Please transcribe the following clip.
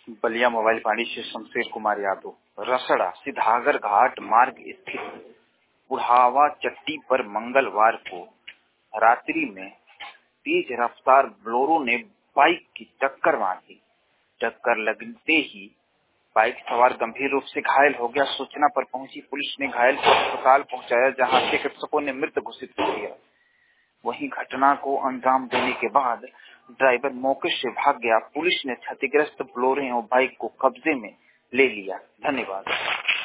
Ballia mobile पानी से शमशेर कुमार यादव। रसड़ा सिद्धागर घाट मार्ग स्थित बुढ़ावा चट्टी पर मंगलवार को रात्रि में तेज रफ्तार बोलेरो ने बाइक की टक्कर मार दी। टक्कर लगते ही बाइक सवार गंभीर रूप से घायल हो गया। सूचना पर पहुंची पुलिस ने घायल को अस्पताल पहुंचाया, जहां चिकित्सकों ने मृत घोषित कर दिया। वहीं घटना को अंजाम देने के बाद ड्राइवर मौके से भाग गया। पुलिस ने क्षतिग्रस्त बोलेरो और बाइक को कब्जे में ले लिया। धन्यवाद।